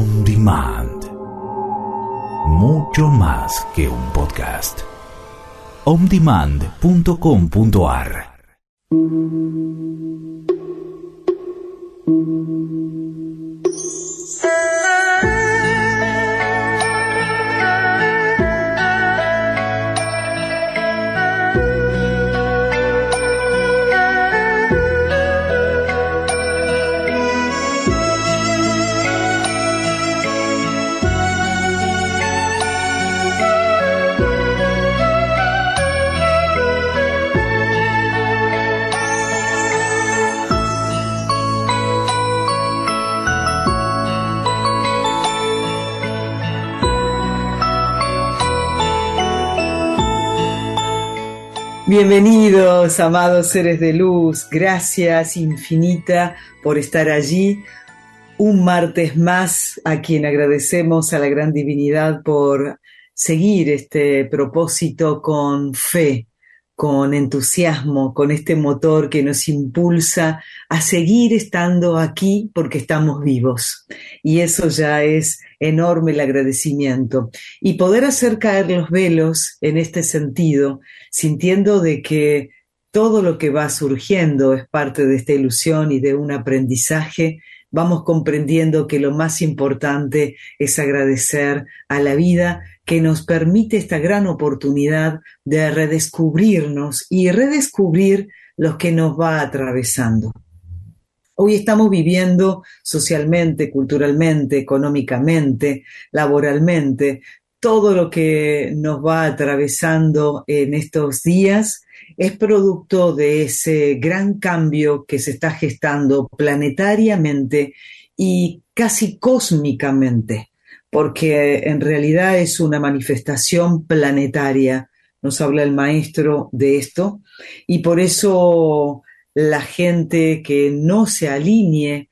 On Demand. Mucho más que un podcast. ondemand.com.ar. Bienvenidos, amados seres de luz. Gracias infinita por estar allí. Un martes más, a quien agradecemos a la gran divinidad por seguir este propósito con fe, con entusiasmo, con este motor que nos impulsa a seguir estando aquí porque estamos vivos. Y eso ya es enorme el agradecimiento. Y poder hacer caer los velos en este sentido, sintiendo de que todo lo que va surgiendo es parte de esta ilusión y de un aprendizaje, vamos comprendiendo que lo más importante es agradecer a la vida que nos permite esta gran oportunidad de redescubrirnos y redescubrir lo que nos va atravesando. Hoy estamos viviendo socialmente, culturalmente, económicamente, laboralmente, todo lo que nos va atravesando en estos días es producto de ese gran cambio que se está gestando planetariamente y casi cósmicamente, porque en realidad es una manifestación planetaria. Nos habla el maestro de esto y por eso la gente que no se alinee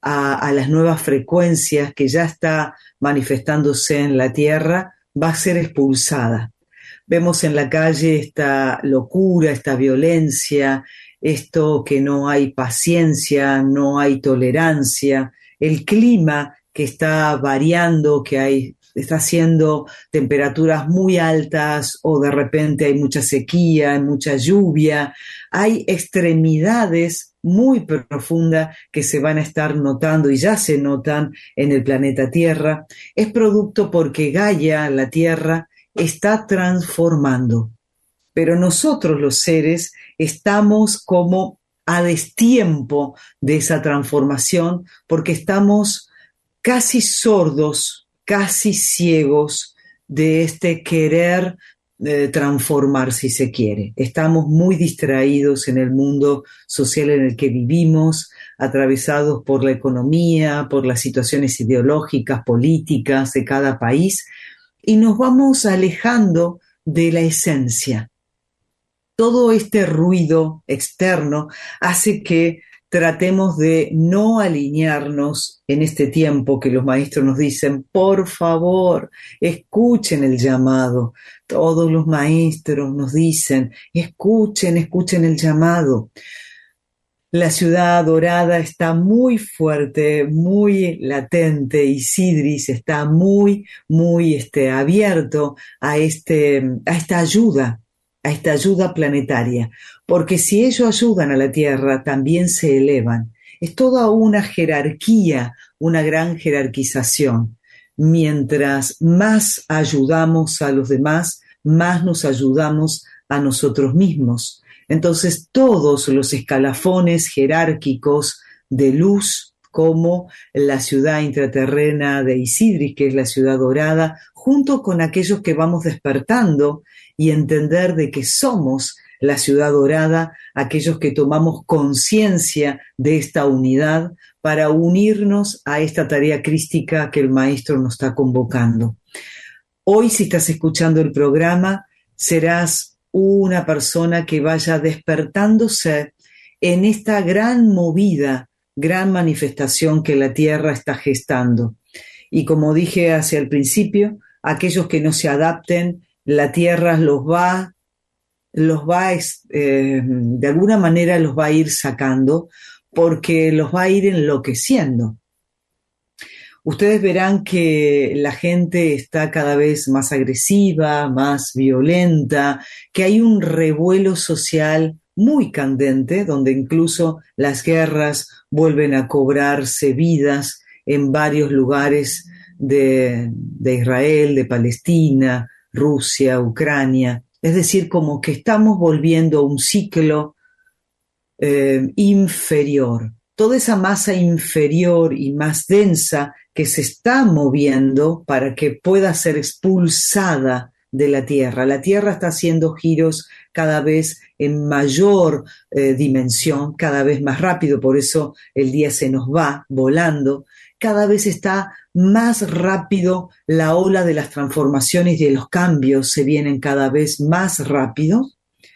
a las nuevas frecuencias que ya está manifestándose en la Tierra va a ser expulsada. Vemos en la calle esta locura, esta violencia, esto que no hay paciencia, no hay tolerancia, el clima que está variando, está haciendo temperaturas muy altas o de repente hay mucha sequía, hay mucha lluvia, hay extremidades muy profundas que se van a estar notando y ya se notan en el planeta Tierra. Es producto porque Gaia, la Tierra, está transformando. Pero nosotros los seres estamos como a destiempo de esa transformación porque estamos casi sordos, casi ciegos de este querer transformar, si se quiere. Estamos muy distraídos en el mundo social en el que vivimos, atravesados por la economía, por las situaciones ideológicas, políticas de cada país, y nos vamos alejando de la esencia. Todo este ruido externo hace que tratemos de no alinearnos en este tiempo que los maestros nos dicen, por favor, escuchen el llamado. Todos los maestros nos dicen, escuchen el llamado. La ciudad dorada está muy fuerte, muy latente, y Isidris está muy abierto a esta ayuda planetaria, porque si ellos ayudan a la Tierra, también se elevan. Es toda una jerarquía, una gran jerarquización. Mientras más ayudamos a los demás, más nos ayudamos a nosotros mismos. Entonces, todos los escalafones jerárquicos de luz, como la ciudad intraterrena de Isidris, que es la ciudad dorada, junto con aquellos que vamos despertando y entender de que somos la ciudad dorada, aquellos que tomamos conciencia de esta unidad para unirnos a esta tarea crística que el maestro nos está convocando. Hoy, si estás escuchando el programa, serás una persona que vaya despertándose en esta gran movida, gran manifestación que la Tierra está gestando. Y como dije hacia el principio, aquellos que no se adapten, la Tierra de alguna manera los va a ir sacando porque los va a ir enloqueciendo. ustedes verán que la gente está cada vez más agresiva, más violenta, que hay un revuelo social muy candente, donde incluso las guerras vuelven a cobrarse vidas en varios lugares de Israel, de Palestina, Rusia, Ucrania. Es decir, como que estamos volviendo a un ciclo inferior. Toda esa masa inferior y más densa que se está moviendo para que pueda ser expulsada de la Tierra. La Tierra está haciendo giros cada vez en mayor dimensión, cada vez más rápido, por eso el día se nos va volando. Cada vez está más rápido la ola de las transformaciones y de los cambios se vienen cada vez más rápido.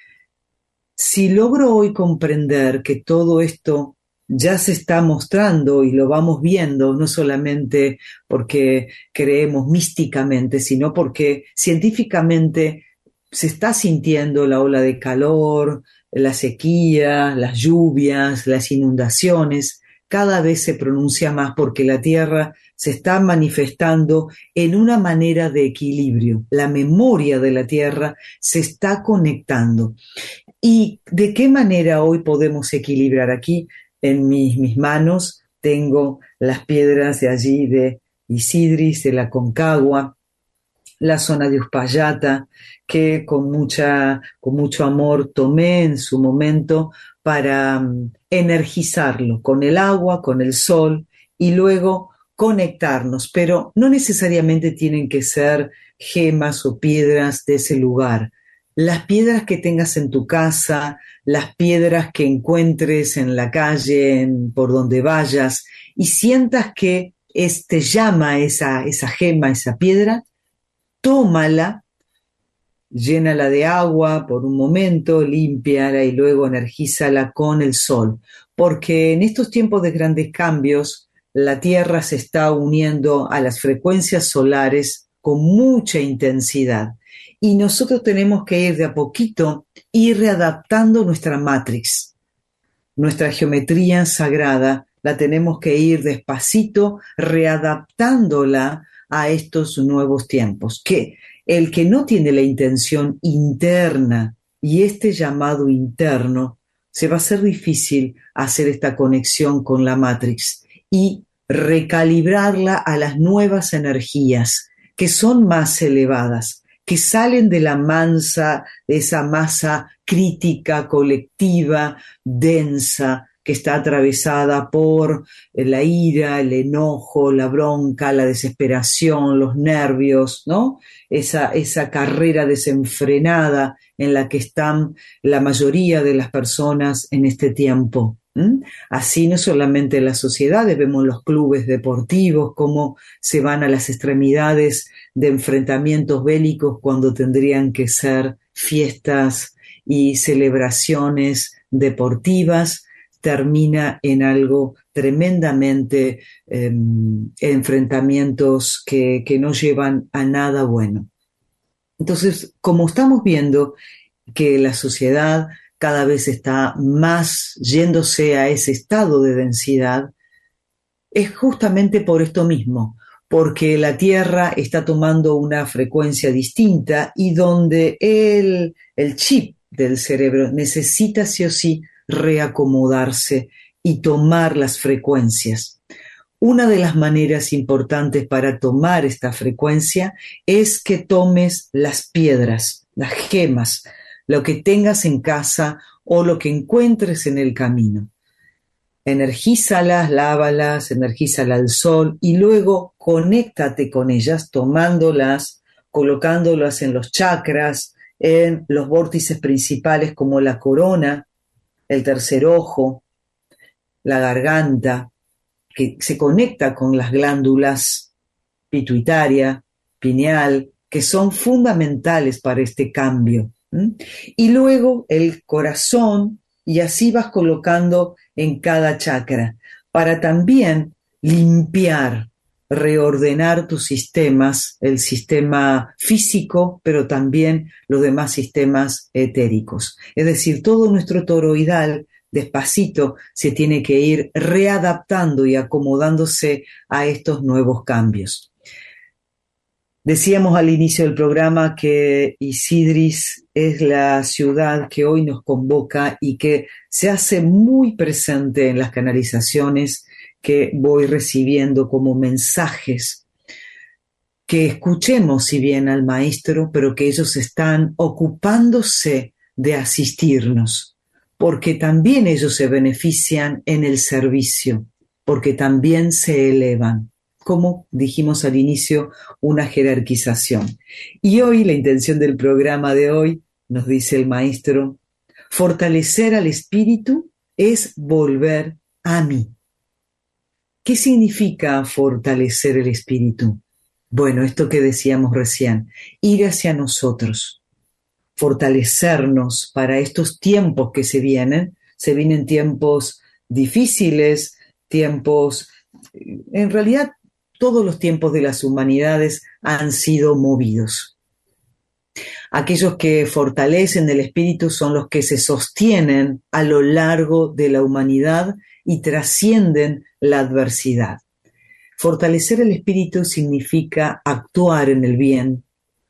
Si logro hoy comprender que todo esto ya se está mostrando y lo vamos viendo, no solamente porque creemos místicamente, sino porque científicamente se está sintiendo la ola de calor, la sequía, las lluvias, las inundaciones, cada vez se pronuncia más porque la Tierra se está manifestando en una manera de equilibrio. La memoria de la Tierra se está conectando. ¿Y de qué manera hoy podemos equilibrar? Aquí en mis manos tengo las piedras de allí de Isidris, de la Concagua, la zona de Uspallata, que con mucho amor tomé en su momento para energizarlo con el agua, con el sol y luego conectarnos, pero no necesariamente tienen que ser gemas o piedras de ese lugar. Las piedras que tengas en tu casa, las piedras que encuentres en la calle, por donde vayas, y sientas que te llama esa gema, esa piedra, tómala, llénala de agua por un momento, límpiala y luego energízala con el sol. Porque en estos tiempos de grandes cambios, la Tierra se está uniendo a las frecuencias solares con mucha intensidad. Y nosotros tenemos que ir de a poquito, ir readaptando nuestra matrix, nuestra geometría sagrada, la tenemos que ir despacito, readaptándola a estos nuevos tiempos. Que el que no tiene la intención interna y este llamado interno, se va a hacer difícil hacer esta conexión con la matrix y recalibrarla a las nuevas energías que son más elevadas, que salen de de esa masa crítica, colectiva, densa, que está atravesada por la ira, el enojo, la bronca, la desesperación, los nervios, ¿no? Esa carrera desenfrenada en la que están la mayoría de las personas en este tiempo. Así no solamente en la sociedad, vemos los clubes deportivos, cómo se van a las extremidades de enfrentamientos bélicos cuando tendrían que ser fiestas y celebraciones deportivas, termina en algo tremendamente enfrentamientos que no llevan a nada bueno. Entonces, como estamos viendo que la sociedad cada vez está más yéndose a ese estado de densidad, es justamente por esto mismo, porque la Tierra está tomando una frecuencia distinta y donde el chip del cerebro necesita sí o sí reacomodarse y tomar las frecuencias. Una de las maneras importantes para tomar esta frecuencia es que tomes las piedras, las gemas, lo que tengas en casa o lo que encuentres en el camino. Energizalas, lávalas, energizalas al sol y luego conéctate con ellas tomándolas, colocándolas en los chakras, en los vórtices principales como la corona, el tercer ojo, la garganta, que se conecta con las glándulas pituitaria, pineal, que son fundamentales para este cambio. Y luego el corazón, y así vas colocando en cada chakra, para también limpiar, reordenar tus sistemas, el sistema físico, pero también los demás sistemas etéricos. Es decir, todo nuestro toroidal despacito se tiene que ir readaptando y acomodándose a estos nuevos cambios. Decíamos al inicio del programa que Isidris es la ciudad que hoy nos convoca y que se hace muy presente en las canalizaciones que voy recibiendo como mensajes, que escuchemos si bien al maestro, pero que ellos están ocupándose de asistirnos, porque también ellos se benefician en el servicio, porque también se elevan. Como dijimos al inicio, una jerarquización. Y hoy, la intención del programa de hoy, nos dice el maestro, fortalecer al espíritu es volver a mí. ¿Qué significa fortalecer el espíritu? Bueno, esto que decíamos recién, ir hacia nosotros, fortalecernos para estos tiempos que se vienen tiempos difíciles, tiempos, en realidad, todos los tiempos de las humanidades han sido movidos. Aquellos que fortalecen el espíritu son los que se sostienen a lo largo de la humanidad y trascienden la adversidad. Fortalecer el espíritu significa actuar en el bien,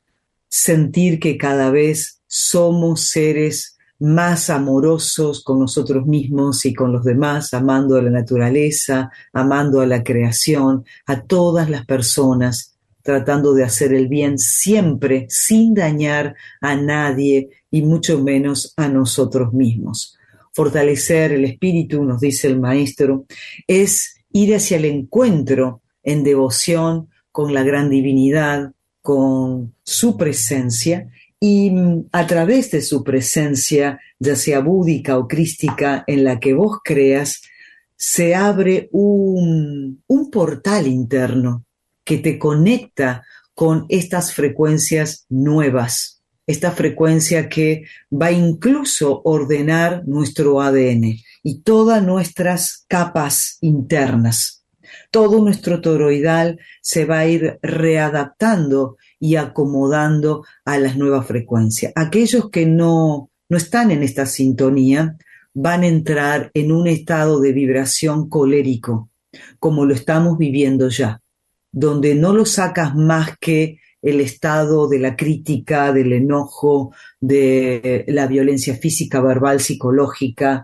sentir que cada vez somos seres más amorosos con nosotros mismos y con los demás, amando a la naturaleza, amando a la creación, a todas las personas, tratando de hacer el bien siempre sin dañar a nadie y mucho menos a nosotros mismos. Fortalecer el espíritu, nos dice el maestro, es ir hacia el encuentro en devoción con la gran divinidad, con su presencia, y a través de su presencia, ya sea búdica o crística, en la que vos creas, se abre un portal interno que te conecta con estas frecuencias nuevas, esta frecuencia que va incluso a ordenar nuestro ADN y todas nuestras capas internas. Todo nuestro toroidal se va a ir readaptando y acomodando a las nuevas frecuencias. Aquellos que no están en esta sintonía van a entrar en un estado de vibración colérico, como lo estamos viviendo ya, donde no lo sacas más que el estado de la crítica, del enojo, de la violencia física, verbal, psicológica,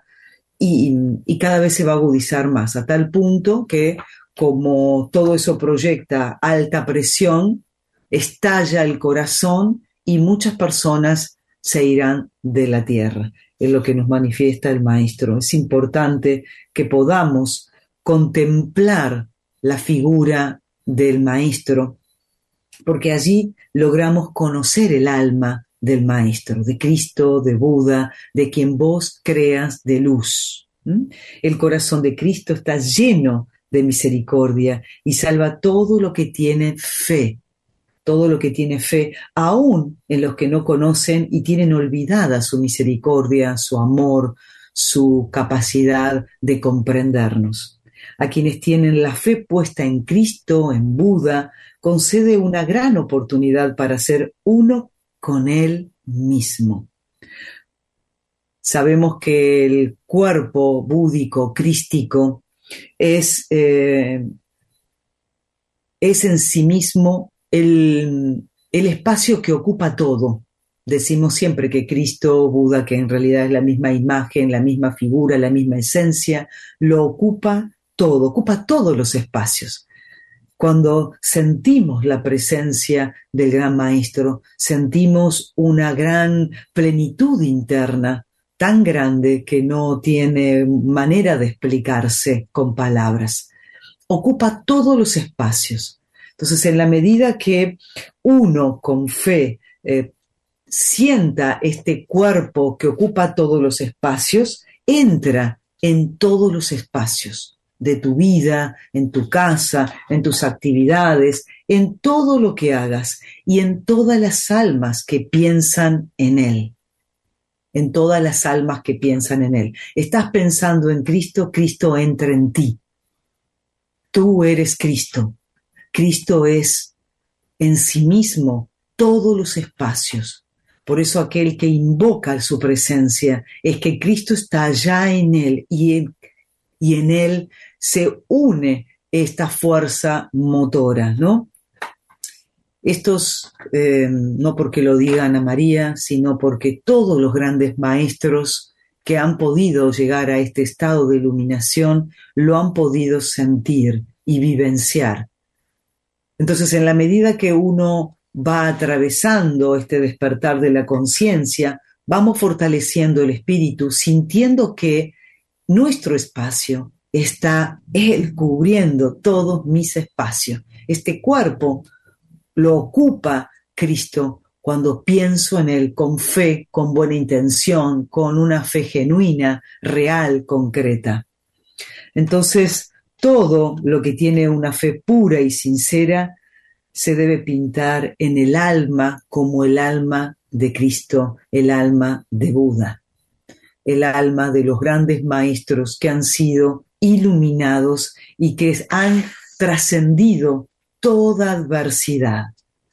y cada vez se va a agudizar más, a tal punto que como todo eso proyecta alta presión, estalla el corazón y muchas personas se irán de la tierra. Es lo que nos manifiesta el maestro. Es importante que podamos contemplar la figura del maestro, porque allí logramos conocer el alma del maestro, de Cristo, de Buda, de quien vos creas de luz. El corazón de Cristo está lleno de misericordia y salva todo lo que tiene fe, aún en los que no conocen y tienen olvidada su misericordia, su amor, su capacidad de comprendernos. A quienes tienen la fe puesta en Cristo, en Buda, concede una gran oportunidad para ser uno con Él mismo. Sabemos que el cuerpo búdico, crístico, es en sí mismo el espacio que ocupa todo. Decimos siempre que Cristo, Buda, que en realidad es la misma imagen, la misma figura, la misma esencia, lo ocupa todo, ocupa todos los espacios. Cuando sentimos la presencia del Gran Maestro, sentimos una gran plenitud interna, tan grande que no tiene manera de explicarse con palabras. Ocupa todos los espacios. Entonces, en la medida que uno con fe sienta este cuerpo que ocupa todos los espacios, entra en todos los espacios de tu vida, en tu casa, en tus actividades, en todo lo que hagas y en todas las almas que piensan en Él. En todas las almas que piensan en Él. Estás pensando en Cristo, Cristo entra en ti. Tú eres Cristo. Cristo es en sí mismo todos los espacios. Por eso aquel que invoca su presencia es que Cristo está allá en él y en él se une esta fuerza motora, ¿no? Estos, no porque lo diga Ana María, sino porque todos los grandes maestros que han podido llegar a este estado de iluminación lo han podido sentir y vivenciar. Entonces, en la medida que uno va atravesando este despertar de la conciencia, vamos fortaleciendo el espíritu, sintiendo que nuestro espacio está Él cubriendo todos mis espacios. Este cuerpo lo ocupa Cristo cuando pienso en Él con fe, con buena intención, con una fe genuina, real, concreta. Entonces, todo lo que tiene una fe pura y sincera se debe pintar en el alma como el alma de Cristo, el alma de Buda, el alma de los grandes maestros que han sido iluminados y que han trascendido toda adversidad.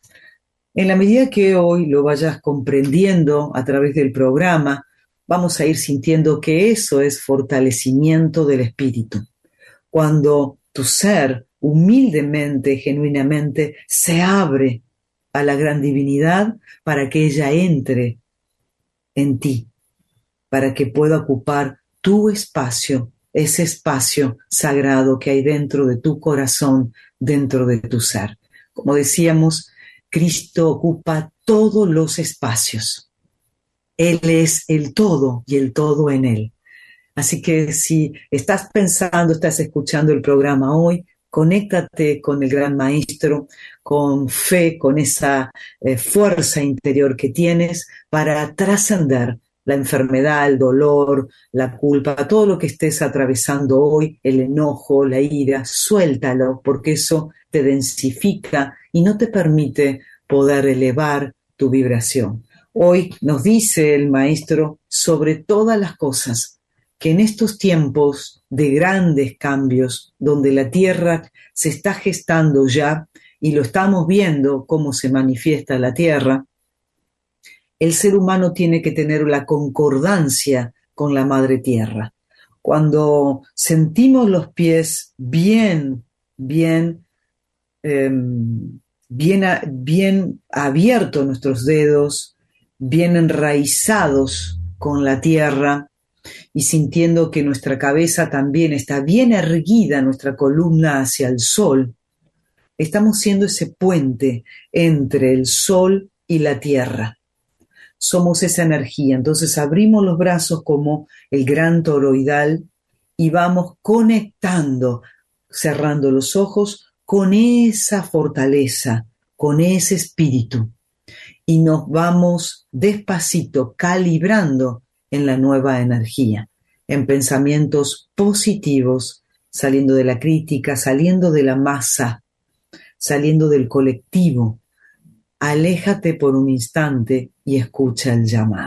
En la medida que hoy lo vayas comprendiendo a través del programa, vamos a ir sintiendo que eso es fortalecimiento del espíritu. Cuando tu ser humildemente, genuinamente, se abre a la gran divinidad para que ella entre en ti, para que pueda ocupar tu espacio, ese espacio sagrado que hay dentro de tu corazón, dentro de tu ser. Como decíamos, Cristo ocupa todos los espacios. Él es el todo y el todo en Él. Así que si estás pensando, estás escuchando el programa hoy, conéctate con el gran maestro, con fe, con esa fuerza interior que tienes para trascender la enfermedad, el dolor, la culpa, todo lo que estés atravesando hoy, el enojo, la ira, suéltalo, porque eso te densifica y no te permite poder elevar tu vibración. Hoy nos dice el maestro sobre todas las cosas, que en estos tiempos de grandes cambios, donde la Tierra se está gestando ya, y lo estamos viendo cómo se manifiesta la Tierra, el ser humano tiene que tener la concordancia con la Madre Tierra. Cuando sentimos los pies bien abiertos nuestros dedos, bien enraizados con la tierra y sintiendo que nuestra cabeza también está bien erguida, nuestra columna hacia el sol, estamos siendo ese puente entre el sol y la tierra. Somos esa energía, entonces abrimos los brazos como el gran toroidal y vamos conectando, cerrando los ojos con esa fortaleza, con ese espíritu, y nos vamos despacito calibrando en la nueva energía, en pensamientos positivos, saliendo de la crítica, saliendo de la masa, saliendo del colectivo. Aléjate por un instante y escucha el llamado.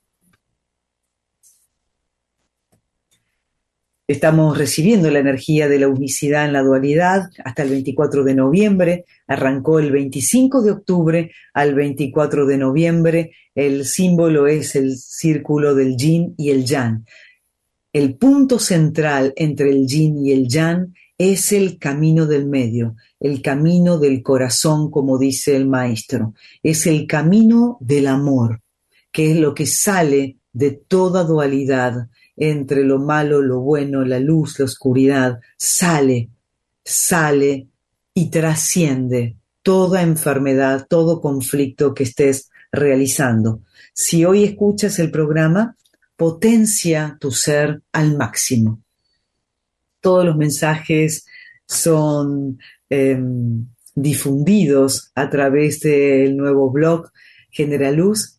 Estamos recibiendo la energía de la unicidad en la dualidad hasta el 24 de noviembre. Arrancó el 25 de octubre al 24 de noviembre. El símbolo es el círculo del yin y el yang. El punto central entre el yin y el yang es el camino del medio, el camino del corazón, como dice el maestro. Es el camino del amor, que es lo que sale de toda dualidad entre lo malo, lo bueno, la luz, la oscuridad. Sale y trasciende toda enfermedad, todo conflicto que estés realizando. Si hoy escuchas el programa, potencia tu ser al máximo. Todos los mensajes son difundidos a través del nuevo blog Generaluz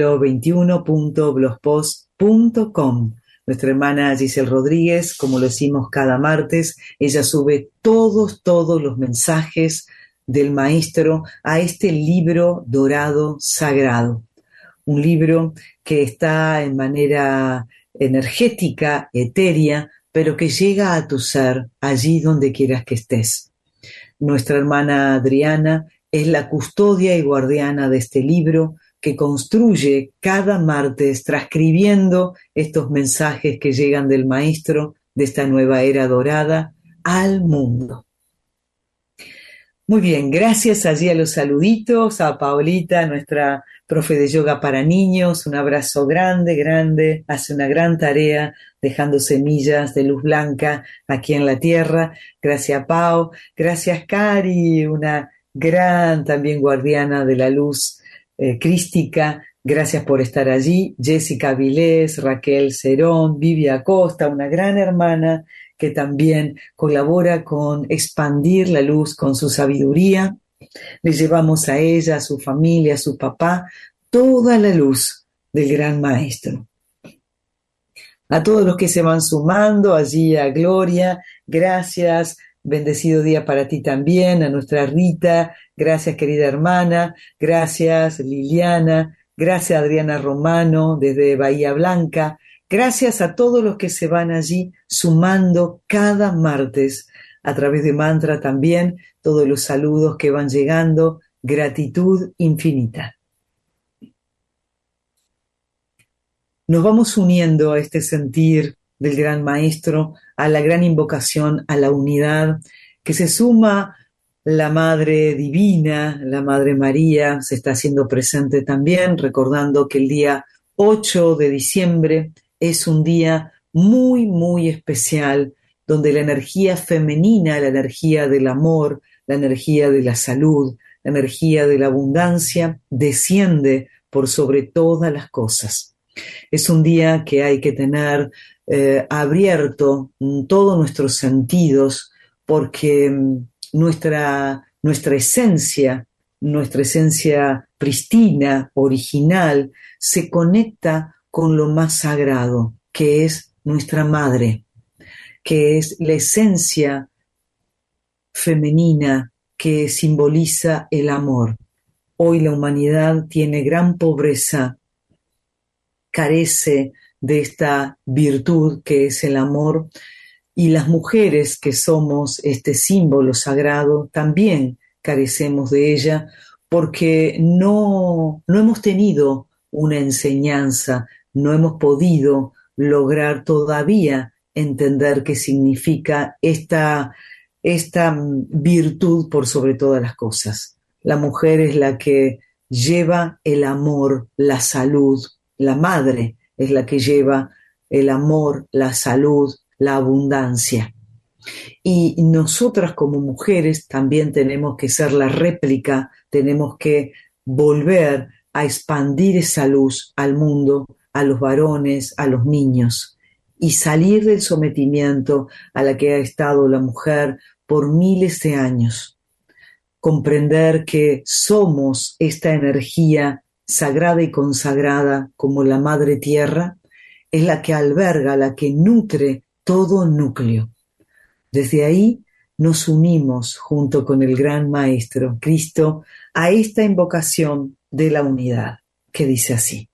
siglo21.blogspot.com. Nuestra hermana Giselle Rodríguez, como lo decimos cada martes, ella sube todos los mensajes del maestro a este libro dorado sagrado. Un libro que está en manera energética, etérea, pero que llega a tu ser, allí donde quieras que estés. Nuestra hermana Adriana es la custodia y guardiana de este libro que construye cada martes, transcribiendo estos mensajes que llegan del Maestro de esta nueva era dorada al mundo. Muy bien, gracias allí a los saluditos, a Paolita, nuestra profe de yoga para niños, un abrazo grande, grande, hace una gran tarea dejando semillas de luz blanca aquí en la tierra. Gracias, Pao. Gracias, Cari, una gran también guardiana de la luz crística. Gracias por estar allí. Jessica Vilés, Raquel Cerón, Vivi Acosta, una gran hermana que también colabora con expandir la luz con su sabiduría. Le llevamos a ella, a su familia, a su papá, toda la luz del gran maestro. A todos los que se van sumando, allí a Gloria, gracias, bendecido día para ti también, a nuestra Rita, gracias querida hermana, gracias Liliana, gracias Adriana Romano desde Bahía Blanca, gracias a todos los que se van allí sumando cada martes a través de mantra también, todos los saludos que van llegando, gratitud infinita. Nos vamos uniendo a este sentir del gran maestro, a la gran invocación, a la unidad, que se suma la Madre Divina, la Madre María, se está haciendo presente también, recordando que el día 8 de diciembre es un día muy, muy especial, donde la energía femenina, la energía del amor, la energía de la salud, la energía de la abundancia, desciende por sobre todas las cosas. Es un día que hay que tener abierto todos nuestros sentidos, porque nuestra esencia prístina, original, se conecta con lo más sagrado, que es nuestra madre, que es la esencia femenina que simboliza el amor. Hoy la humanidad tiene gran pobreza, carece de esta virtud que es el amor, y las mujeres que somos este símbolo sagrado también carecemos de ella porque no hemos tenido una enseñanza, no hemos podido lograr todavía entender qué significa esta virtud por sobre todas las cosas. La mujer es la que lleva el amor, la salud. La madre es la que lleva el amor, la salud, la abundancia. Y nosotras como mujeres también tenemos que ser la réplica, tenemos que volver a expandir esa luz al mundo, a los varones, a los niños, y salir del sometimiento a la que ha estado la mujer por miles de años. Comprender que somos esta energía sagrada y consagrada como la Madre Tierra, es la que alberga, la que nutre todo núcleo. Desde ahí nos unimos junto con el gran Maestro Cristo a esta invocación de la unidad, que dice así.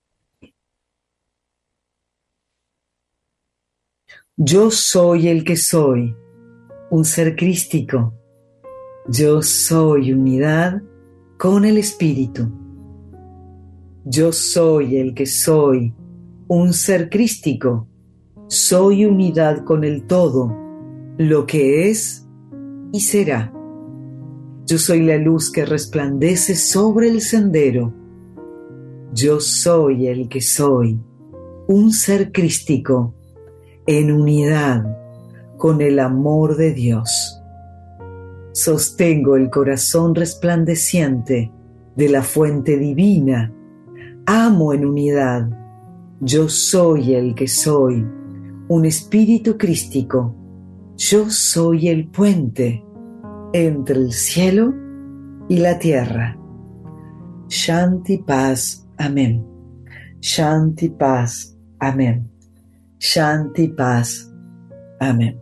Yo soy el que soy, un ser crístico. Yo soy unidad con el Espíritu. Yo soy el que soy, un ser crístico. Soy unidad con el todo, lo que es y será. Yo soy la luz que resplandece sobre el sendero. Yo soy el que soy, un ser crístico, en unidad con el amor de Dios. Sostengo el corazón resplandeciente de la fuente divina. Amo en unidad. Yo soy el que soy, un espíritu crístico. Yo soy el puente entre el cielo y la tierra. Shanti paz, amén. Shanti paz, amén. Shanti paz, amén.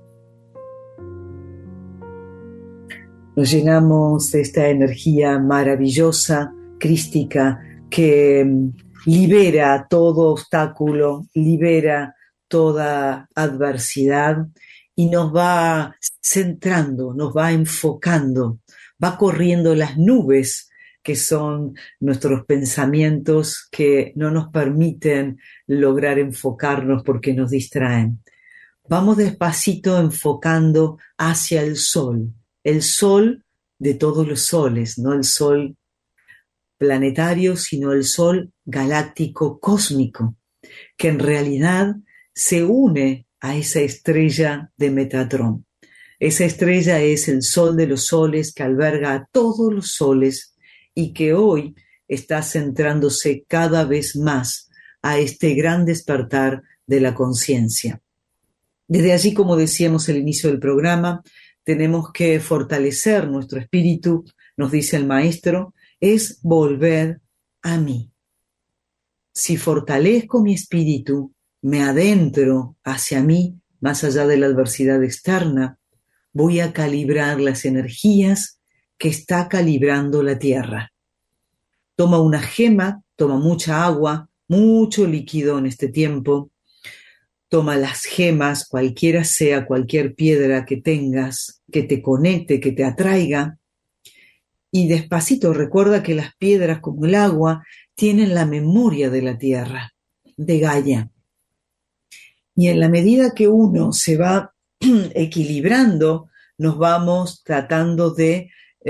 Nos llenamos de esta energía maravillosa, crística, que libera todo obstáculo, libera toda adversidad y nos va centrando, nos va enfocando, va corriendo las nubes que son nuestros pensamientos que no nos permiten lograr enfocarnos porque nos distraen. Vamos despacito enfocando hacia el sol de todos los soles, no el sol planetario, sino el sol galáctico cósmico, que en realidad se une a esa estrella de Metatrón. Esa estrella es el sol de los soles que alberga a todos los soles y que hoy está centrándose cada vez más a este gran despertar de la conciencia. Desde allí, como decíamos al inicio del programa, tenemos que fortalecer nuestro espíritu, nos dice el maestro, es volver a mí. Si fortalezco mi espíritu, me adentro hacia mí, más allá de la adversidad externa, voy a calibrar las energías que está calibrando la Tierra. Toma una gema, toma mucha agua, mucho líquido en este tiempo. Toma las gemas, cualquiera sea, cualquier piedra que tengas, que te conecte, que te atraiga. Y despacito recuerda que las piedras, como el agua, tienen la memoria de la Tierra, de Gaia. Y en la medida que uno se va equilibrando, nos vamos tratando de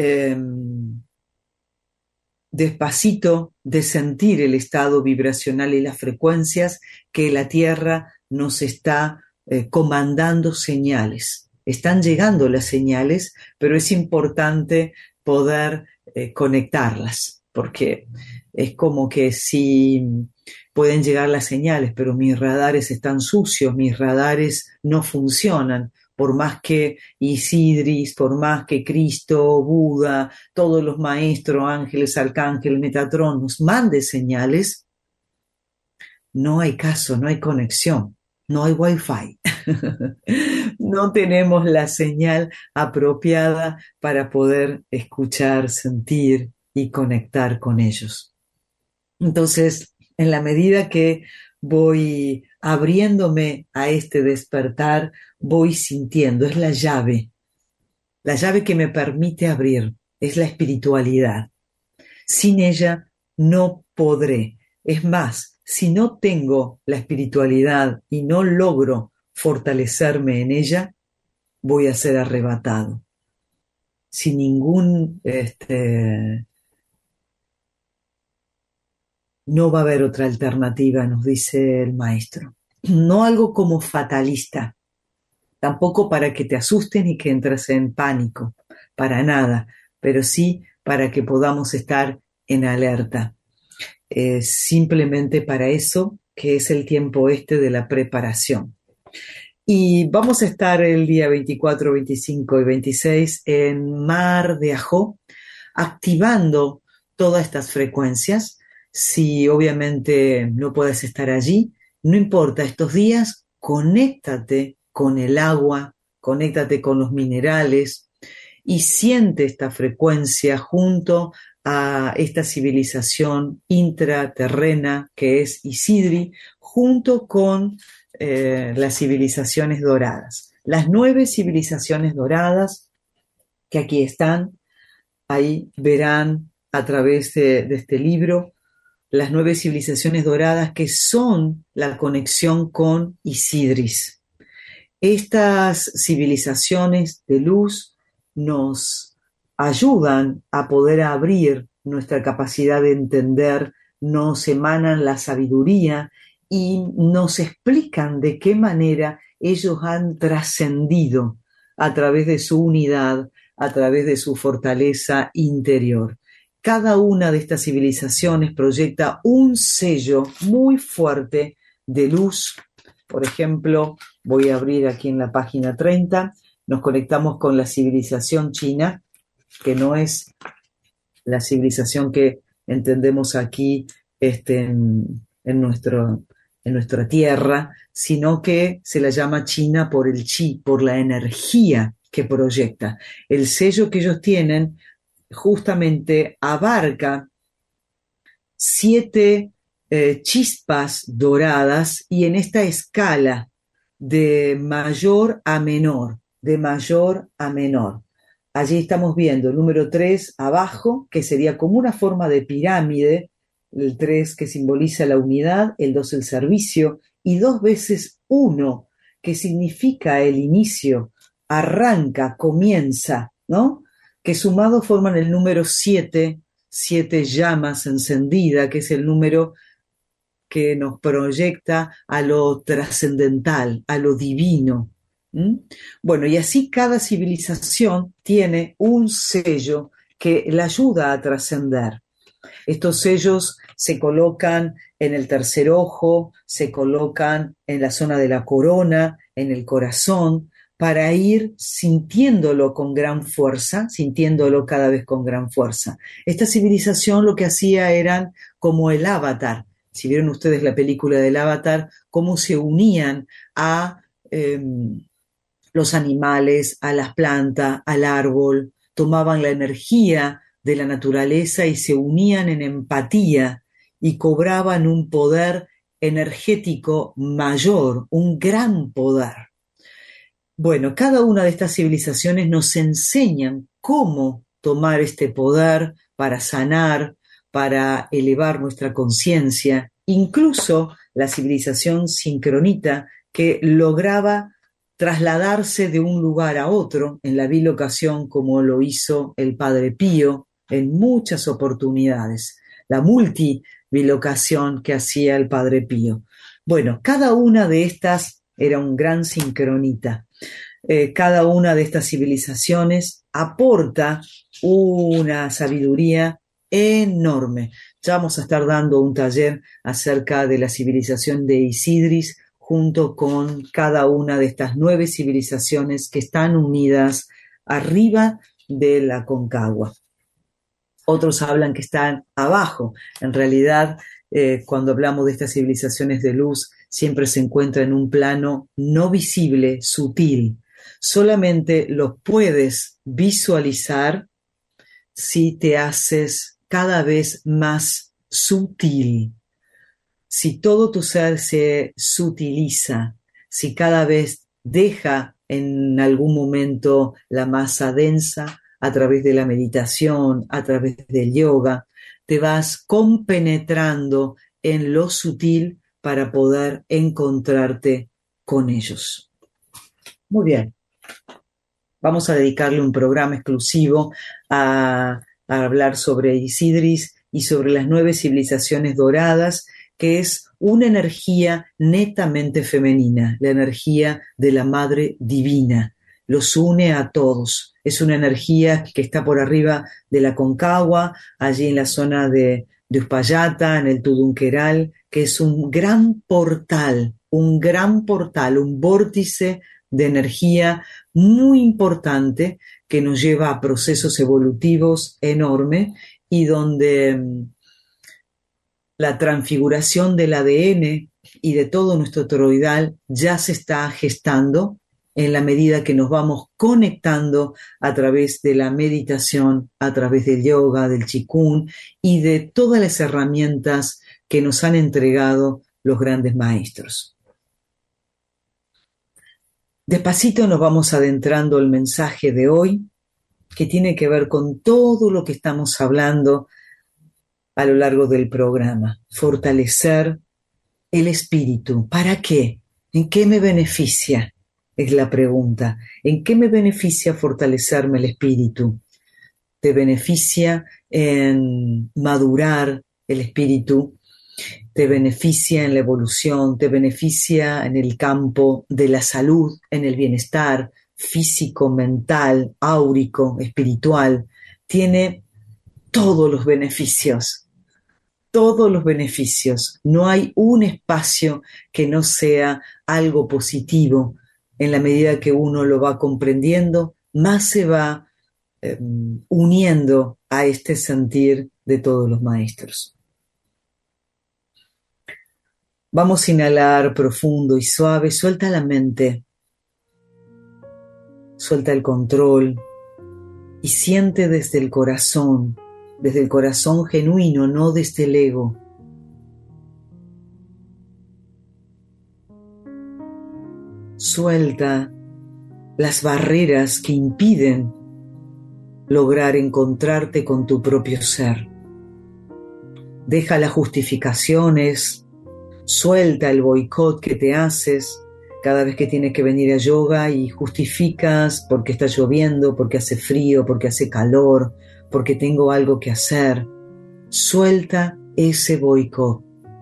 despacito de sentir el estado vibracional y las frecuencias que la Tierra nos está comandando señales. Están llegando las señales, pero es importante poder conectarlas, porque es como que si pueden llegar las señales, pero mis radares están sucios, mis radares no funcionan, por más que Isidris, por más que Cristo, Buda, todos los maestros, ángeles, arcángeles, Metatrón nos mande señales, no hay caso, no hay conexión, no hay wifi. No tenemos la señal apropiada para poder escuchar, sentir y conectar con ellos. Entonces, en la medida que voy abriéndome a este despertar, voy sintiendo, es la llave que me permite abrir, es la espiritualidad. Sin ella no podré. Es más, si no tengo la espiritualidad y no logro fortalecerme en ella, voy a ser arrebatado. Sin ningún no va a haber otra alternativa, nos dice el maestro. No algo como fatalista, tampoco para que te asustes ni que entres en pánico, para nada, pero sí para que podamos estar en alerta. Simplemente para eso, que es el tiempo de la preparación. Y vamos a estar el día 24, 25 y 26 en Mar de Ajó, activando todas estas frecuencias. Si obviamente no puedes estar allí, no importa, estos días conéctate con el agua, conéctate con los minerales y siente esta frecuencia junto a esta civilización intraterrena que es Isidri, junto con las civilizaciones doradas. Las 9 civilizaciones doradas que aquí están, ahí verán a través de este libro las 9 civilizaciones doradas que son la conexión con Isidris. Estas civilizaciones de luz nos ayudan a poder abrir nuestra capacidad de entender, nos emanan la sabiduría y nos explican de qué manera ellos han trascendido a través de su unidad, a través de su fortaleza interior. Cada una de estas civilizaciones proyecta un sello muy fuerte de luz. Por ejemplo, voy a abrir aquí en la página 30, nos conectamos con la civilización china, que no es la civilización que entendemos aquí en nuestra tierra, sino que se la llama China por el chi, por la energía que proyecta. El sello que ellos tienen justamente abarca 7 chispas doradas y en esta escala de mayor a menor, Allí estamos viendo el número 3 abajo, que sería como una forma de pirámide, el 3 que simboliza la unidad, el 2 el servicio, y 2 veces 1, que significa el inicio, arranca, comienza, ¿no? Que sumados forman el número 7, 7 llamas encendida, que es el número que nos proyecta a lo trascendental, a lo divino. ¿Mm? Bueno, y así cada civilización tiene un sello que la ayuda a trascender. Estos sellos se colocan en el tercer ojo, se colocan en la zona de la corona, en el corazón, para ir sintiéndolo con gran fuerza, sintiéndolo cada vez con gran fuerza. Esta civilización lo que hacía eran como el avatar. Si vieron ustedes la película del Avatar, cómo se unían a los animales, a las plantas, al árbol, tomaban la energía de la naturaleza y se unían en empatía y cobraban un poder energético mayor, un gran poder. Bueno, cada una de estas civilizaciones nos enseñan cómo tomar este poder para sanar, para elevar nuestra conciencia, incluso la civilización sincronita que lograba trasladarse de un lugar a otro en la bilocación como lo hizo el Padre Pío en muchas oportunidades, la multibilocación que hacía el Padre Pío. Bueno, cada una de estas era un gran sincronita. Cada una de estas civilizaciones aporta una sabiduría enorme. Ya vamos a estar dando un taller acerca de la civilización de Isidris junto con cada una de estas 9 civilizaciones que están unidas arriba de la Aconcagua. Otros hablan que están abajo. En realidad, cuando hablamos de estas civilizaciones de luz, siempre se encuentra en un plano no visible, sutil. Solamente los puedes visualizar si te haces cada vez más sutil. Si todo tu ser se sutiliza, si cada vez deja en algún momento la masa densa a través de la meditación, a través del yoga, te vas compenetrando en lo sutil para poder encontrarte con ellos. Muy bien. Vamos a dedicarle un programa exclusivo a hablar sobre Isidris y sobre las 9 civilizaciones doradas, que es una energía netamente femenina, la energía de la Madre Divina. Los une a todos. Es una energía que está por arriba de la Aconcagua, allí en la zona de Uspallata, en el Tudunqueral, que es un gran portal, un vórtice de energía muy importante que nos lleva a procesos evolutivos enormes y donde la transfiguración del ADN y de todo nuestro toroidal ya se está gestando en la medida que nos vamos conectando a través de la meditación, a través del yoga, del qigong y de todas las herramientas que nos han entregado los grandes maestros. Despacito nos vamos adentrando al mensaje de hoy, que tiene que ver con todo lo que estamos hablando a lo largo del programa. Fortalecer el espíritu. ¿Para qué? ¿En qué me beneficia? Es la pregunta. ¿En qué me beneficia fortalecerme el espíritu? ¿Te beneficia en madurar el espíritu? ¿Te beneficia en la evolución? ¿Te beneficia en el campo de la salud, en el bienestar físico, mental, áurico, espiritual? Tiene todos los beneficios, todos los beneficios. No hay un espacio que no sea algo positivo. En la medida que uno lo va comprendiendo, más se va uniendo a este sentir de todos los maestros. Vamos a inhalar profundo y suave, suelta la mente, suelta el control y siente desde el corazón genuino, no desde el ego. Suelta las barreras que impiden lograr encontrarte con tu propio ser. Deja las justificaciones, suelta el boicot que te haces cada vez que tienes que venir a yoga y justificas porque está lloviendo, porque hace frío, porque hace calor, porque tengo algo que hacer. Suelta ese boicot.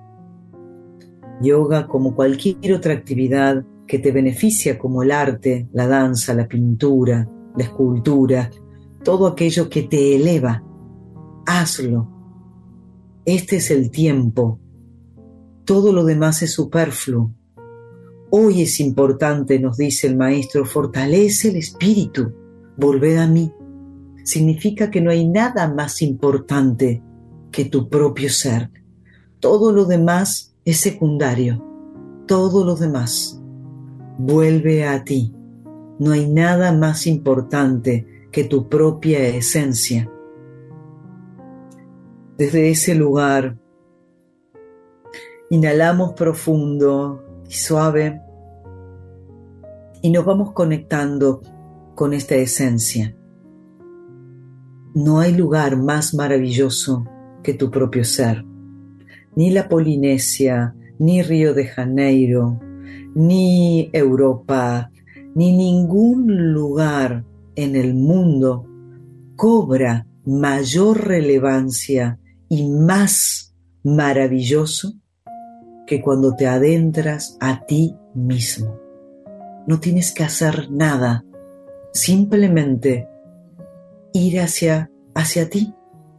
Yoga, como cualquier otra actividad que te beneficia, como el arte, la danza, la pintura, la escultura, todo aquello que te eleva, hazlo. Este es el tiempo. Todo lo demás es superfluo. Hoy es importante, nos dice el maestro, fortalece el espíritu. Volved a mí. Significa que no hay nada más importante que tu propio ser. Todo lo demás es secundario. Todo lo demás. Vuelve a ti. No hay nada más importante que tu propia esencia. Desde ese lugar, inhalamos profundo y suave y nos vamos conectando con esta esencia. No hay lugar más maravilloso que tu propio ser. Ni la Polinesia, ni Río de Janeiro, ni Europa, ni ningún lugar en el mundo cobra mayor relevancia y más maravilloso que cuando te adentras a ti mismo. No tienes que hacer nada, simplemente ir hacia ti.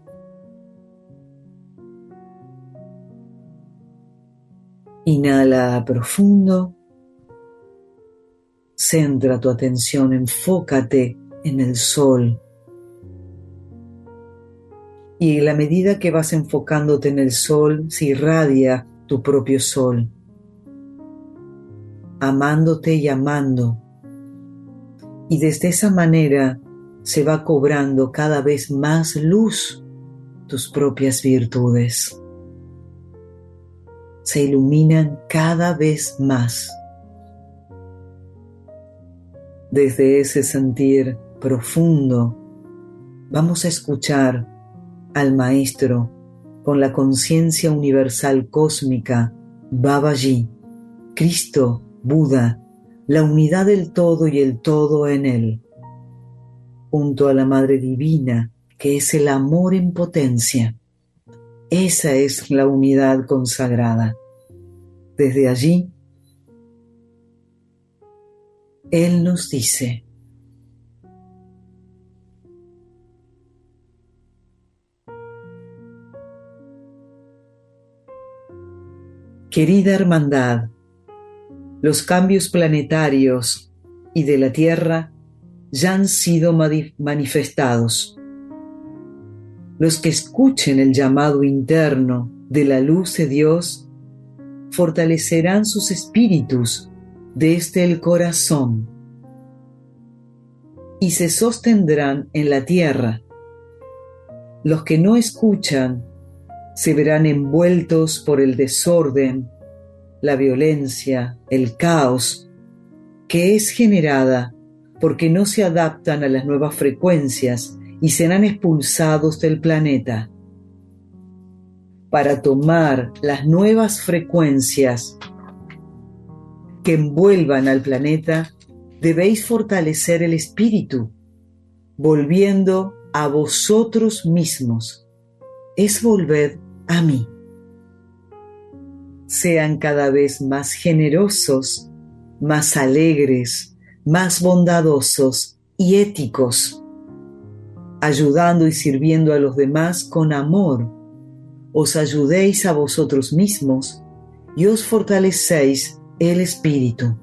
Inhala profundo, centra tu atención, enfócate en el sol. Y en la medida que vas enfocándote en el sol, se irradia tu propio sol, amándote y amando. Y desde esa manera se va cobrando cada vez más luz tus propias virtudes. Se iluminan cada vez más. Desde ese sentir profundo, vamos a escuchar al Maestro con la conciencia universal cósmica, Babaji, Cristo, Buda, la unidad del todo y el todo en él, junto a la Madre Divina, que es el amor en potencia. Esa es la unidad consagrada. Desde allí, Él nos dice: querida hermandad, los cambios planetarios y de la Tierra ya han sido manifestados. Los que escuchen el llamado interno de la luz de Dios fortalecerán sus espíritus desde el corazón y se sostendrán en la tierra. Los que no escuchan se verán envueltos por el desorden, la violencia, el caos, que es generada porque no se adaptan a las nuevas frecuencias y serán expulsados del planeta. Para tomar las nuevas frecuencias que envuelvan al planeta, debéis fortalecer el espíritu, volviendo a vosotros mismos. Es volver a mí. Sean cada vez más generosos, más alegres, más bondadosos y éticos, ayudando y sirviendo a los demás con amor. Os ayudéis a vosotros mismos y os fortalecéis el espíritu.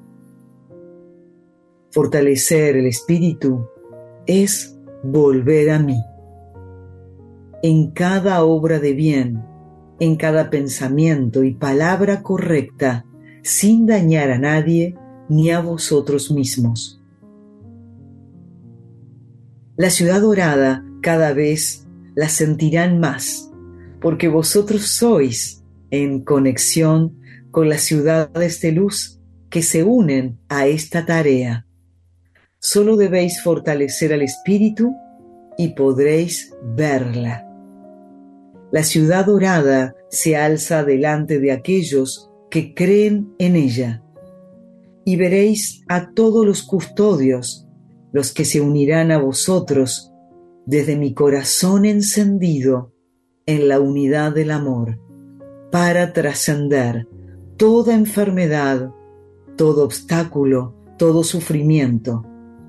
Fortalecer el espíritu es volver a mí. En cada obra de bien, en cada pensamiento y palabra correcta, sin dañar a nadie ni a vosotros mismos. La ciudad dorada cada vez la sentirán más, porque vosotros sois en conexión con las ciudades de luz que se unen a esta tarea. Solo debéis fortalecer al espíritu y podréis verla. La ciudad dorada se alza delante de aquellos que creen en ella. Y veréis a todos los custodios, los que se unirán a vosotros desde mi corazón encendido en la unidad del amor, para trascender toda enfermedad, todo obstáculo, todo sufrimiento.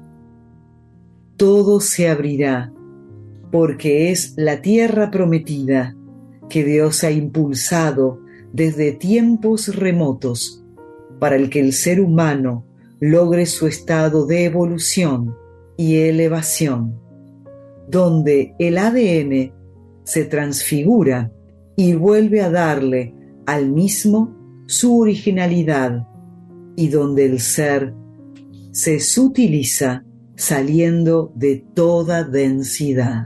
Todo se abrirá, porque es la tierra prometida que Dios ha impulsado desde tiempos remotos para el que el ser humano logre su estado de evolución y elevación, donde el ADN se transfigura y vuelve a darle al mismo su originalidad, y donde el ser se sutiliza saliendo de toda densidad.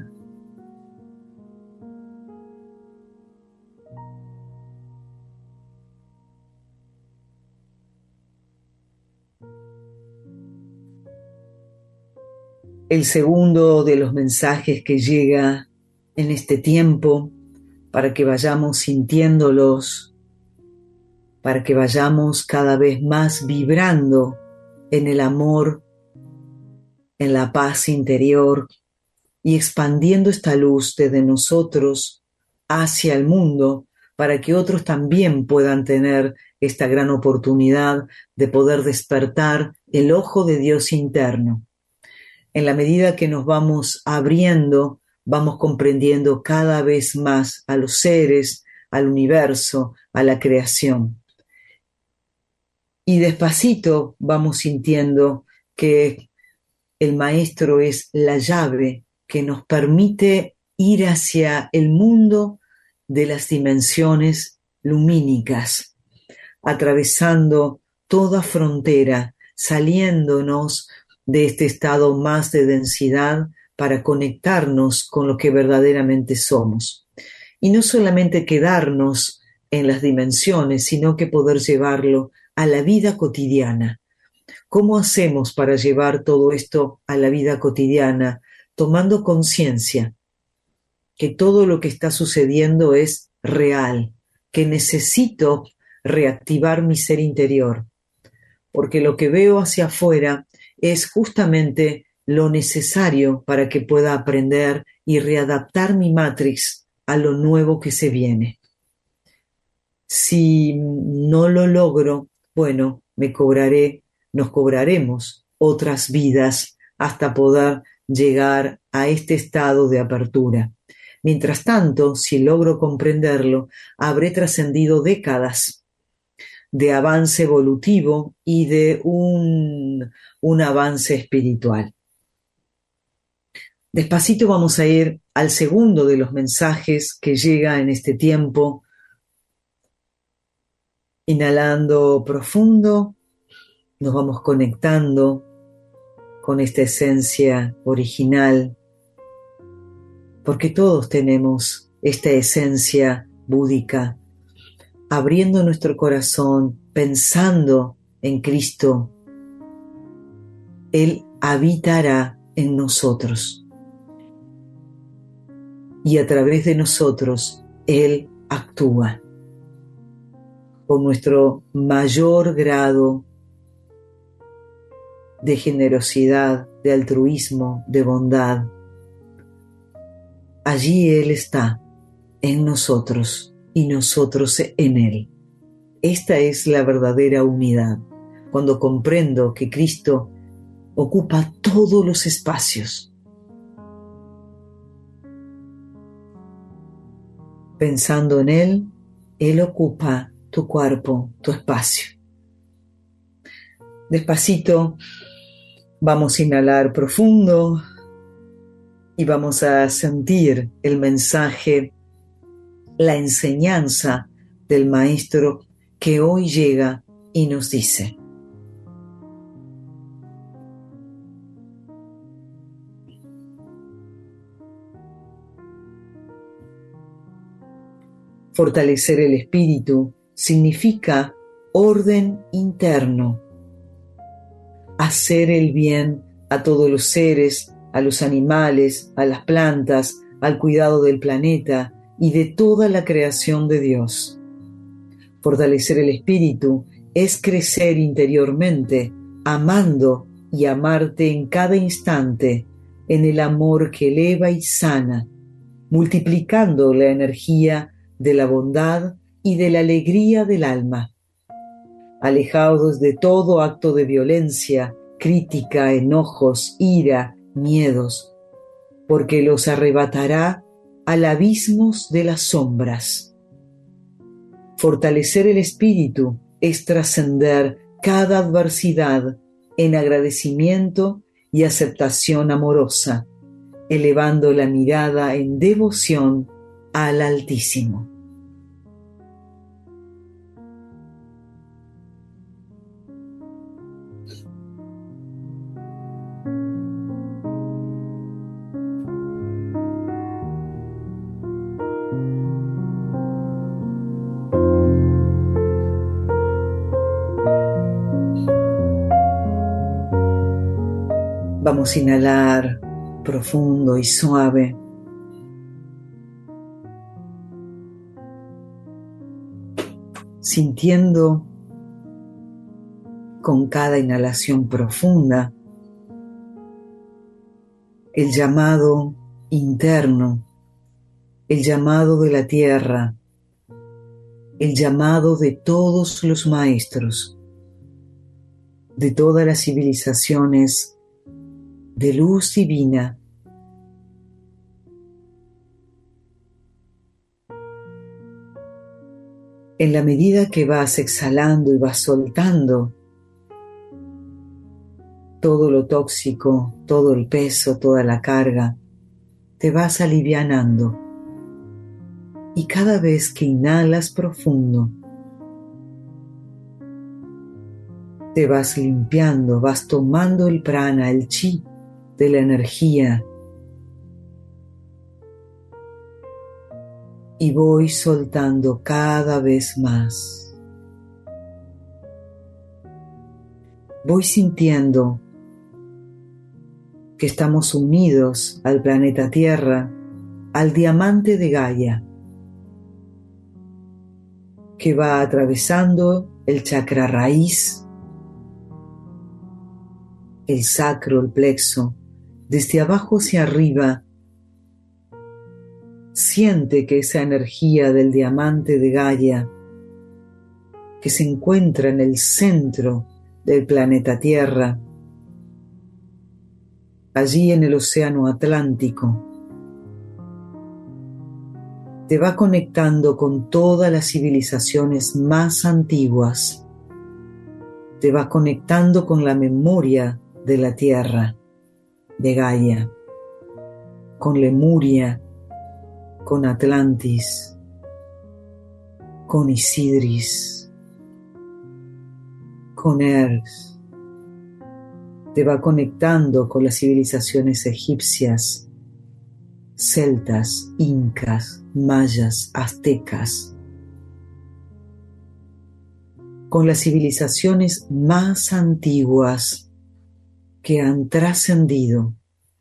El segundo de los mensajes que llega en este tiempo, para que vayamos sintiéndolos, para que vayamos cada vez más vibrando en el amor, en la paz interior y expandiendo esta luz desde nosotros hacia el mundo, para que otros también puedan tener esta gran oportunidad de poder despertar el ojo de Dios interno. En la medida que nos vamos abriendo, vamos comprendiendo cada vez más a los seres, al universo, a la creación. Y despacito vamos sintiendo que el Maestro es la llave que nos permite ir hacia el mundo de las dimensiones lumínicas, atravesando toda frontera, saliéndonos de este estado más de densidad para conectarnos con lo que verdaderamente somos. Y no solamente quedarnos en las dimensiones, sino que poder llevarlo a la vida cotidiana. ¿Cómo hacemos para llevar todo esto a la vida cotidiana? Tomando conciencia que todo lo que está sucediendo es real, que necesito reactivar mi ser interior, porque lo que veo hacia afuera es justamente lo necesario para que pueda aprender y readaptar mi matrix a lo nuevo que se viene. Si no lo logro, bueno, nos cobraremos otras vidas hasta poder llegar a este estado de apertura. Mientras tanto, si logro comprenderlo, habré trascendido décadas de avance evolutivo y de un avance espiritual. Despacito vamos a ir al segundo de los mensajes que llega en este tiempo. Inhalando profundo, nos vamos conectando con esta esencia original, porque todos tenemos esta esencia búdica, abriendo nuestro corazón, pensando en Cristo. Él habitará en nosotros y a través de nosotros Él actúa con nuestro mayor grado de generosidad, de altruismo, de bondad. Allí Él está, en nosotros, y nosotros en Él. Esta es la verdadera unidad, cuando comprendo que Cristo ocupa todos los espacios. Pensando en Él, Él ocupa tu cuerpo, tu espacio. Despacito vamos a inhalar profundo y vamos a sentir el mensaje, la enseñanza del Maestro que hoy llega y nos dice: fortalecer el espíritu significa orden interno, hacer el bien a todos los seres a los animales, a las plantas, al cuidado del planeta y de toda la creación de Dios. Fortalecer el espíritu es crecer interiormente, amando y amarte en cada instante, en el amor que eleva y sana, multiplicando la energía de la bondad y de la alegría del alma. Alejados de todo acto de violencia, crítica, enojos, ira, miedos, porque los arrebatará al abismos de las sombras. Fortalecer el espíritu es trascender cada adversidad en agradecimiento y aceptación amorosa, elevando la mirada en devoción al Altísimo. Vamos a inhalar profundo y suave. Sintiendo con cada inhalación profunda el llamado interno, el llamado de la tierra, el llamado de todos los maestros, de todas las civilizaciones de luz divina. En la medida que vas exhalando y vas soltando todo lo tóxico, todo el peso, toda la carga, te vas alivianando. Y cada vez que inhalas profundo, te vas limpiando, vas tomando el prana, el chi de la energía, y voy soltando cada vez más. Voy sintiendo que estamos unidos al planeta Tierra, al diamante de Gaia, que va atravesando el chakra raíz, el sacro, el plexo, desde abajo hacia arriba. Siente que esa energía del diamante de Gaia, que se encuentra en el centro del planeta Tierra, allí en el océano Atlántico, te va conectando con todas las civilizaciones más antiguas, te va conectando con la memoria de la Tierra, de Gaia, con Lemuria, con Atlantis, con Isidris, con Ers. Te va conectando con las civilizaciones egipcias, celtas, incas, mayas, aztecas, con las civilizaciones más antiguas que han trascendido.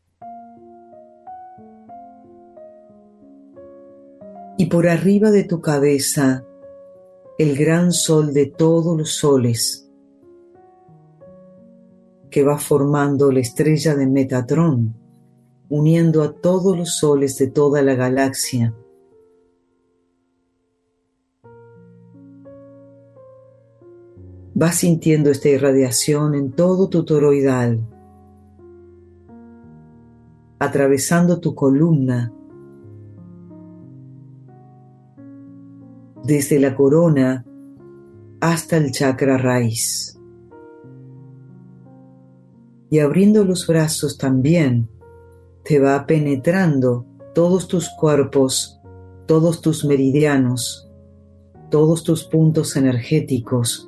Y por arriba de tu cabeza, el gran sol de todos los soles, que va formando la estrella de Metatrón, uniendo a todos los soles de toda la galaxia. Vas sintiendo esta irradiación en todo tu toroidal, atravesando tu columna, desde la corona hasta el chakra raíz. Y abriendo los brazos también, te va penetrando todos tus cuerpos, todos tus meridianos, todos tus puntos energéticos.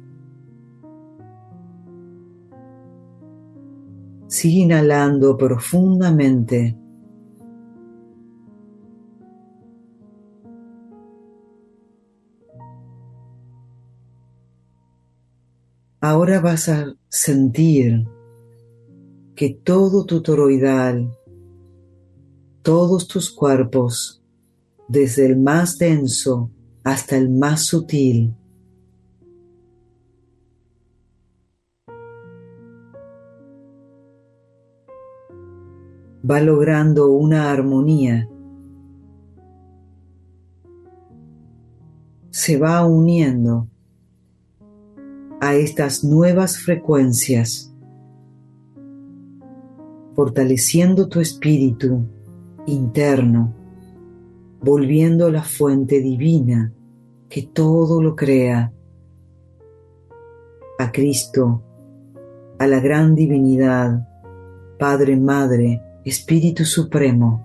Sigue inhalando profundamente. Ahora vas a sentir que todo tu toroidal, todos tus cuerpos, desde el más denso hasta el más sutil, va logrando una armonía, se va uniendo a estas nuevas frecuencias, fortaleciendo tu espíritu interno, volviendo a la fuente divina que todo lo crea, a Cristo, a la gran divinidad, Padre, Madre, Espíritu Supremo.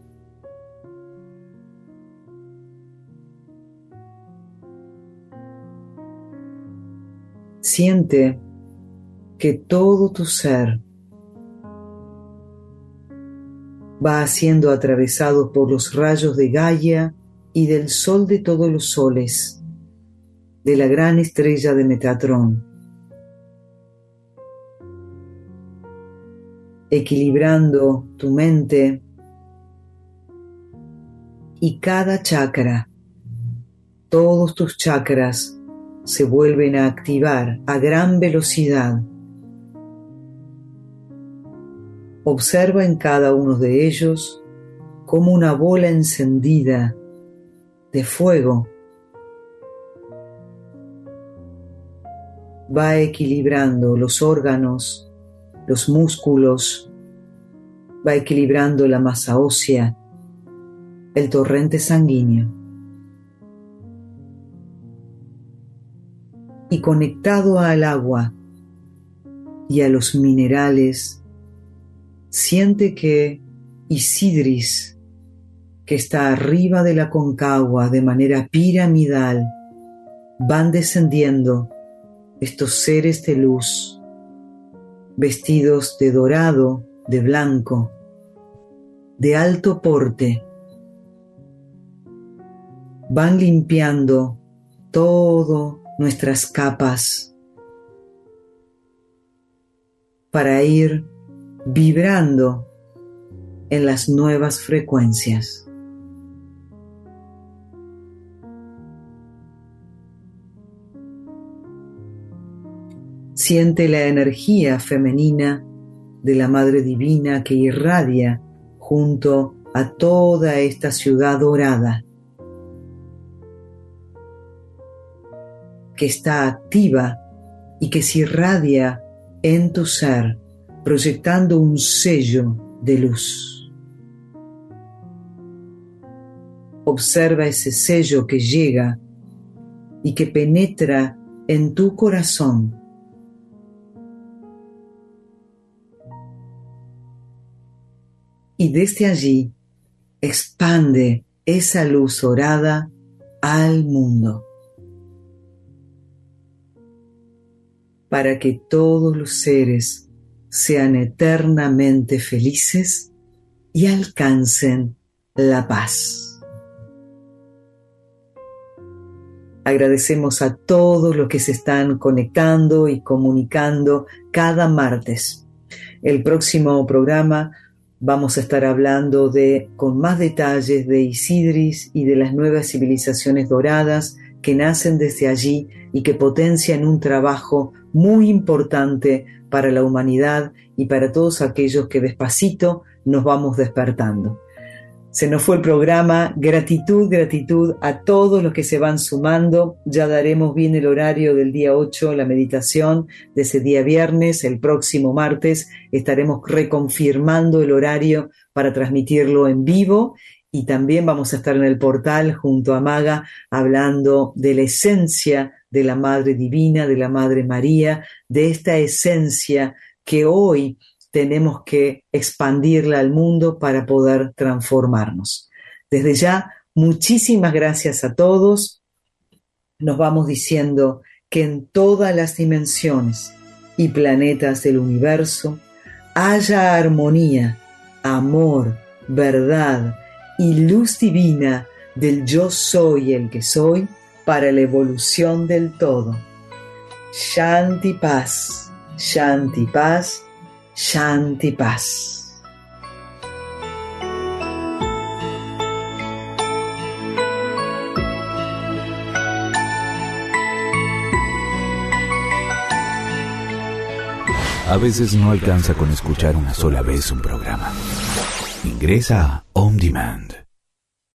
Siente que todo tu ser va siendo atravesado por los rayos de Gaia y del sol de todos los soles, de la gran estrella de Metatrón, equilibrando tu mente y cada chakra. Todos tus chakras se vuelven a activar a gran velocidad. Observa en cada uno de ellos como una bola encendida de fuego va equilibrando los órganos, los músculos, va equilibrando la masa ósea, el torrente sanguíneo. Y conectado al agua y a los minerales, siente que Isidris, que está arriba de la Concagua de manera piramidal, van descendiendo estos seres de luz, vestidos de dorado, de blanco, de alto porte. Van limpiando todo nuestras capas para ir vibrando en las nuevas frecuencias. Siente la energía femenina de la Madre Divina que irradia junto a toda esta ciudad dorada, que está activa y que se irradia en tu ser, proyectando un sello de luz. Observa ese sello que llega y que penetra en tu corazón. Y desde allí expande esa luz dorada al mundo, para que todos los seres sean eternamente felices y alcancen la paz. Agradecemos a todos los que se están conectando y comunicando cada martes. El próximo programa vamos a estar hablando con más detalles de Isidris y de las nuevas civilizaciones doradas que nacen desde allí y que potencian un trabajo muy importante para la humanidad y para todos aquellos que despacito nos vamos despertando. Se nos fue el programa. Gratitud a todos los que se van sumando. Ya daremos bien el horario del día 8, la meditación de ese día viernes. El próximo martes estaremos reconfirmando el horario para transmitirlo en vivo. Y también vamos a estar en el portal junto a Maga hablando de la esencia de la Madre Divina, de la Madre María, de esta esencia que hoy tenemos que expandirla al mundo para poder transformarnos. Desde ya, muchísimas gracias a todos. Nos vamos diciendo que en todas las dimensiones y planetas del universo haya armonía, amor, verdad y luz divina del yo soy el que soy para la evolución del todo. Shanti paz, Shanti paz. A veces no alcanza con escuchar una sola vez un programa. Ingresa a On Demand.